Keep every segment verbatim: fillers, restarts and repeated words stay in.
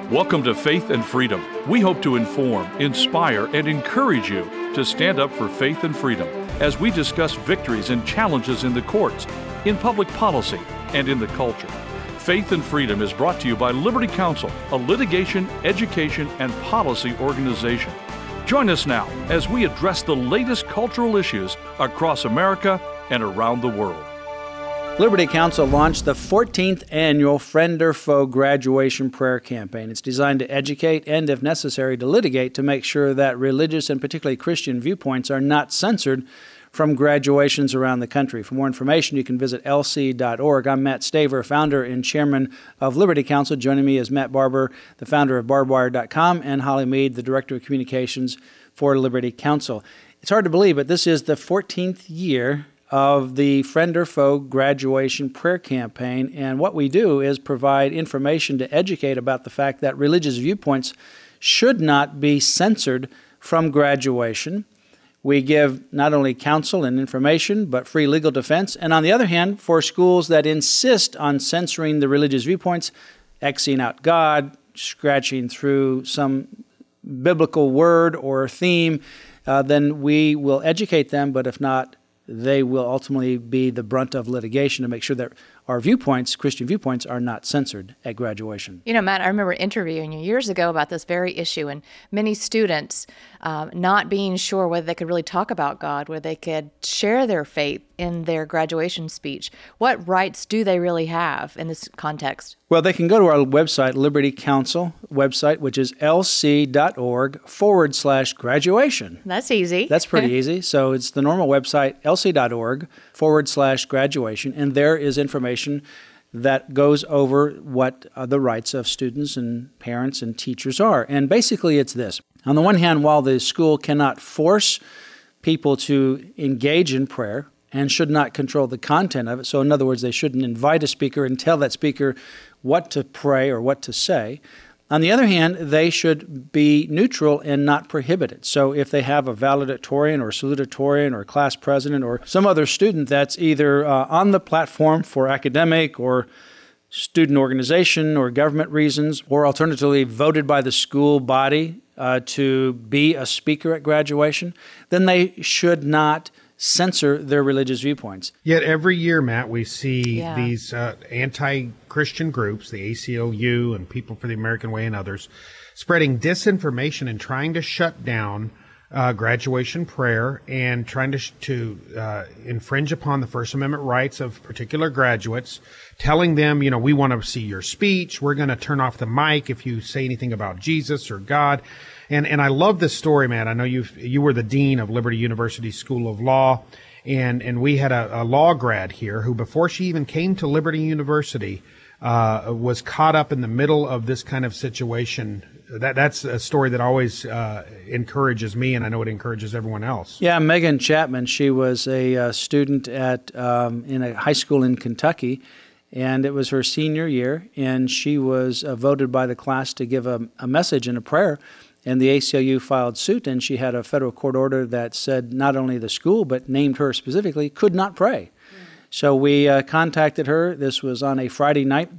Welcome to Faith and Freedom. We hope to inform, inspire, and encourage you to stand up for faith and freedom as we discuss victories and challenges in the courts, in public policy, and in the culture. Faith and Freedom is brought to you by Liberty Counsel, a litigation, education, and policy organization. Join us now as we address the latest cultural issues across America and around the world. Liberty Counsel launched the fourteenth annual Friend or Foe graduation prayer campaign. It's designed to educate and, if necessary, to litigate to make sure that religious and particularly Christian viewpoints are not censored from graduations around the country. For more information, you can visit L C dot org. I'm Matt Staver, founder and chairman of Liberty Counsel. Joining me is Matt Barber, the founder of barbed wire dot com, and Holly Mead, the director of communications for Liberty Counsel. It's hard to believe, but this is the fourteenth year of the Friend or Foe graduation prayer campaign. And what we do is provide information to educate about the fact that religious viewpoints should not be censored from graduation. We give not only counsel and information, but free legal defense. And on the other hand, for schools that insist on censoring the religious viewpoints, Xing out God, scratching through some biblical word or theme, uh, then we will educate them, but if not, they will ultimately be the brunt of litigation to make sure that our viewpoints, Christian viewpoints, are not censored at graduation. You know, Matt, I remember interviewing you years ago about this very issue, and many students um, not being sure whether they could really talk about God, whether they could share their faith in their graduation speech. What rights do they really have in this context? Well, they can go to our website, Liberty Counsel website, which is L C dot org forward slash graduation. That's easy. That's pretty easy. So it's the normal website, L C dot org forward slash graduation, and there is information that goes over what uh, the rights of students and parents and teachers are. And basically it's this. On the one hand, while the school cannot force people to engage in prayer and should not control the content of it, so in other words, they shouldn't invite a speaker and tell that speaker what to pray or what to say. On the other hand, they should be neutral and not prohibited. So if they have a valedictorian or salutatorian or class president or some other student that's either uh, on the platform for academic or student organization or government reasons, or alternatively voted by the school body uh, to be a speaker at graduation, then they should not censor their religious viewpoints. Yet every year, Matt, we see Yeah. these uh, anti-Christian groups, the A C L U and People for the American Way and others, spreading disinformation and trying to shut down uh, graduation prayer and trying to, sh- to uh, infringe upon the First Amendment rights of particular graduates, telling them, you know, we want to see your speech. We're going to turn off the mic if you say anything about Jesus or God. And and I love this story, man. I know you you were the dean of Liberty University School of Law, and and we had a, a law grad here who, before she even came to Liberty University, uh, was caught up in the middle of this kind of situation. That that's a story that always uh, encourages me, and I know it encourages everyone else. Yeah, Megan Chapman. She was a uh, student at um, in a high school in Kentucky. And it was her senior year, and she was uh, voted by the class to give a, a message and a prayer. And the A C L U filed suit, and she had a federal court order that said not only the school, but named her specifically, could not pray. Mm. So we uh, contacted her. This was on a Friday night,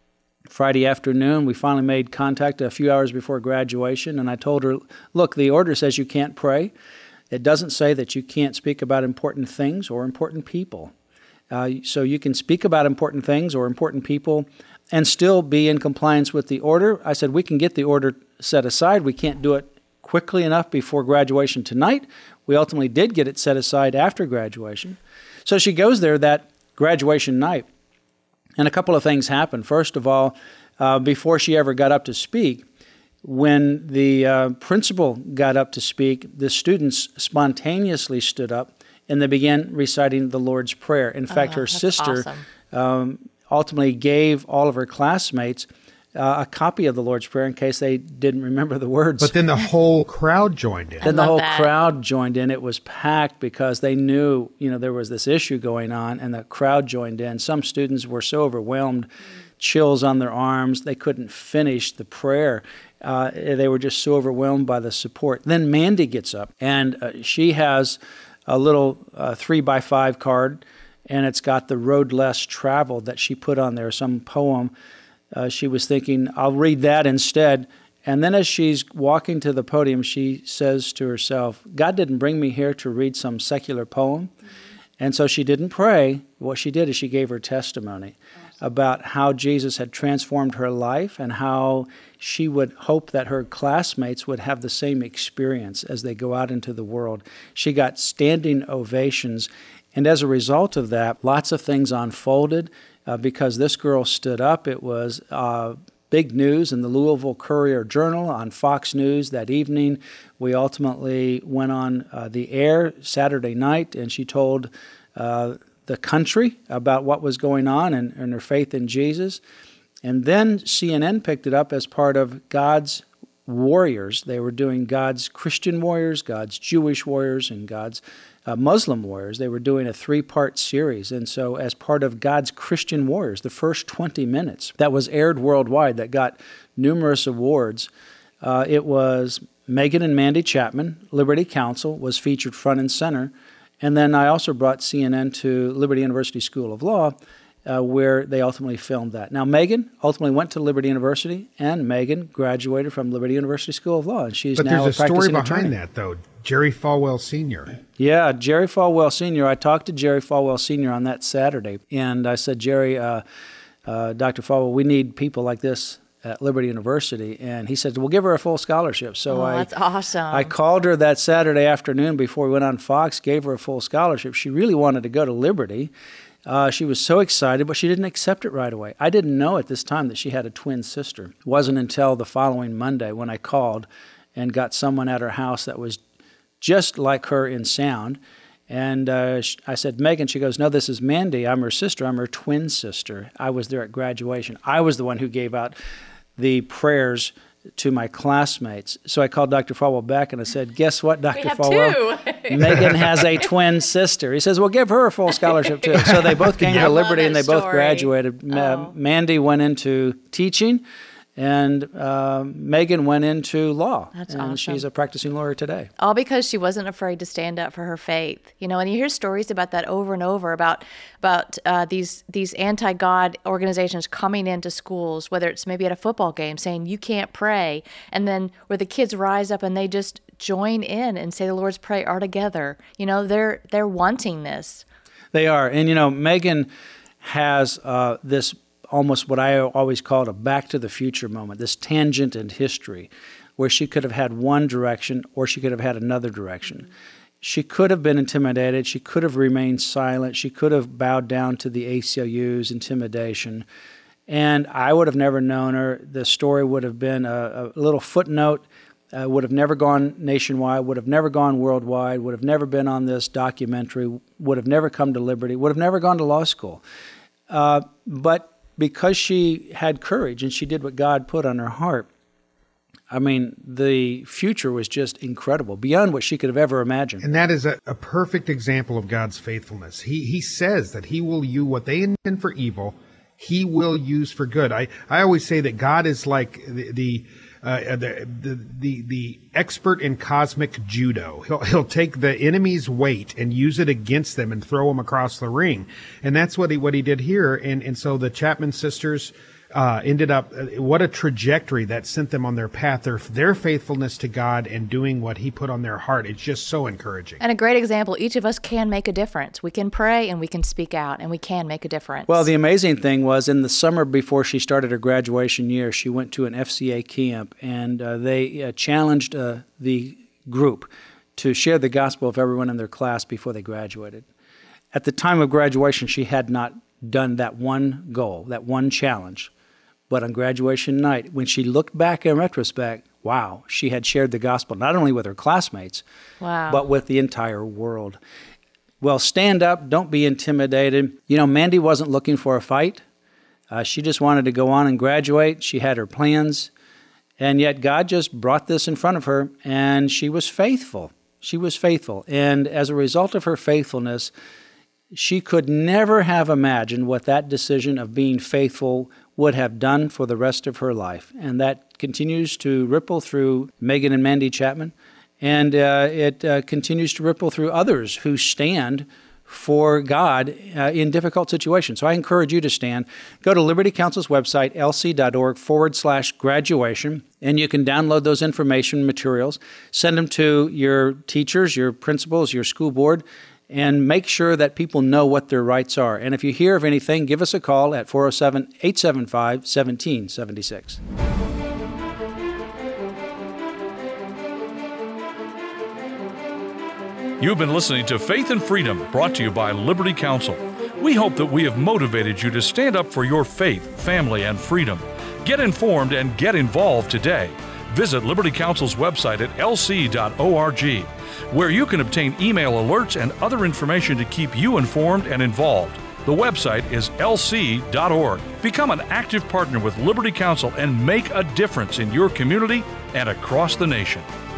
Friday afternoon. We finally made contact a few hours before graduation, and I told her, look, the order says you can't pray. It doesn't say that you can't speak about important things or important people. Uh, so you can speak about important things or important people and still be in compliance with the order. I said, we can get the order set aside. We can't do it quickly enough before graduation tonight. We ultimately did get it set aside after graduation. So she goes there that graduation night, and a couple of things happened. First of all, uh, before she ever got up to speak, when the uh, principal got up to speak, the students spontaneously stood up and they began reciting the Lord's Prayer. In fact, Oh, her that's sister awesome. um, ultimately gave all of her classmates uh, a copy of the Lord's Prayer in case they didn't remember the words. But then the whole crowd joined in. Then the love whole that. crowd joined in. It was packed because they knew, you know, there was this issue going on, and the crowd joined in. Some students were so overwhelmed, chills on their arms, they couldn't finish the prayer. Uh, they were just so overwhelmed by the support. Then Mandy gets up, and uh, she has a little uh, three by five card, and it's got the road less traveled that she put on there, some poem uh, she was thinking, I'll read that instead. And then as she's walking to the podium, she says to herself, God didn't bring me here to read some secular poem. Mm-hmm. And so she didn't pray. What she did is she gave her testimony awesome. About how Jesus had transformed her life and how she would hope that her classmates would have the same experience as they go out into the world. She got standing ovations. And as a result of that, lots of things unfolded uh, because this girl stood up. It was uh, big news in the Louisville Courier-Journal, on Fox News that evening. We ultimately went on uh, the air Saturday night, and she told uh, the country about what was going on and, and her faith in Jesus. And then C N N picked it up as part of God's Warriors. They were doing God's Christian warriors, God's Jewish warriors, and God's Uh, Muslim warriors. They were doing a three-part series. And so as part of God's Christian Warriors, the first twenty minutes that was aired worldwide that got numerous awards, uh, it was Megan and Mandy Chapman, Liberty Counsel, was featured front and center. And then I also brought C N N to Liberty University School of Law, uh, where they ultimately filmed that. Now, Megan ultimately went to Liberty University, and Megan graduated from Liberty University School of Law, and she's but now a practicing attorney. But there's a story behind that, though. Jerry Falwell Senior Yeah, Jerry Falwell Senior I talked to Jerry Falwell Senior on that Saturday, and I said, Jerry, uh, uh, Doctor Falwell, we need people like this at Liberty University. And he said, we'll give her a full scholarship. So oh, I, that's awesome. I called her that Saturday afternoon before we went on Fox, gave her a full scholarship. She really wanted to go to Liberty. Uh, she was so excited, but she didn't accept it right away. I didn't know at this time that she had a twin sister. It wasn't until the following Monday when I called and got someone at her house that was just like her in sound. And uh, I said, Megan, she goes, no, this is Mandy. I'm her sister. I'm her twin sister. I was there at graduation. I was the one who gave out the prayers to my classmates. So I called Doctor Falwell back and I said, guess what, Doctor We have Falwell? two. Megan has a twin sister. He says, well, give her a full scholarship too. So they both came I to love Liberty that and they both story. graduated. Oh. Uh, Mandy went into teaching, and uh, Megan went into law. That's and awesome. She's a practicing lawyer today. All because she wasn't afraid to stand up for her faith. You know, and you hear stories about that over and over about about uh, these these anti-God organizations coming into schools, whether it's maybe at a football game, saying you can't pray, and then where the kids rise up and they just join in and say the Lord's Prayer together. You know, they're they're wanting this. They are, and you know, Megan has uh, this almost what I always called a back to the future moment, this tangent in history where she could have had one direction or she could have had another direction. Mm-hmm. She could have been intimidated. She could have remained silent. She could have bowed down to the A C L U's intimidation. And I would have never known her. The story would have been a, a little footnote, uh, would have never gone nationwide, would have never gone worldwide, would have never been on this documentary, would have never come to Liberty, would have never gone to law school. Uh, but because she had courage and she did what God put on her heart, I mean, the future was just incredible, beyond what she could have ever imagined. And that is a, a perfect example of God's faithfulness. He he says that he will use what they intend for evil, he will use for good. I, I always say that God is like the the, uh, the the the the expert in cosmic judo. He'll he'll take the enemy's weight and use it against them and throw them across the ring. And that's what he what he did here. And and so the Chapman sisters Uh, ended up, uh, what a trajectory that sent them on their path, their, their faithfulness to God and doing what he put on their heart. It's just so encouraging. And a great example, each of us can make a difference. We can pray and we can speak out and we can make a difference. Well, the amazing thing was in the summer before she started her graduation year, she went to an F C A camp and uh, they uh, challenged uh, the group to share the gospel with everyone in their class before they graduated. At the time of graduation, she had not done that one goal, that one challenge. But on graduation night, when she looked back in retrospect, wow, she had shared the gospel not only with her classmates, wow. but with the entire world. Well, stand up, don't be intimidated. You know, Mandy wasn't looking for a fight. Uh, she just wanted to go on and graduate. She had her plans. And yet God just brought this in front of her, and she was faithful. She was faithful. And as a result of her faithfulness, she could never have imagined what that decision of being faithful would have done for the rest of her life. And that continues to ripple through Megan and Mandy Chapman, and uh, it uh, continues to ripple through others who stand for God uh, in difficult situations. So I encourage you to stand. Go to Liberty Counsel's website, lc.org forward slash graduation, and you can download those information materials, send them to your teachers, your principals, your school board, and make sure that people know what their rights are. And if you hear of anything, give us a call at four oh seven, eight seven five, one seven seven six. You've been listening to Faith and Freedom, brought to you by Liberty Counsel. We hope that we have motivated you to stand up for your faith, family, and freedom. Get informed and get involved today. Visit Liberty Counsel's website at l c dot org, where you can obtain email alerts and other information to keep you informed and involved. The website is l c dot org. Become an active partner with Liberty Counsel and make a difference in your community and across the nation.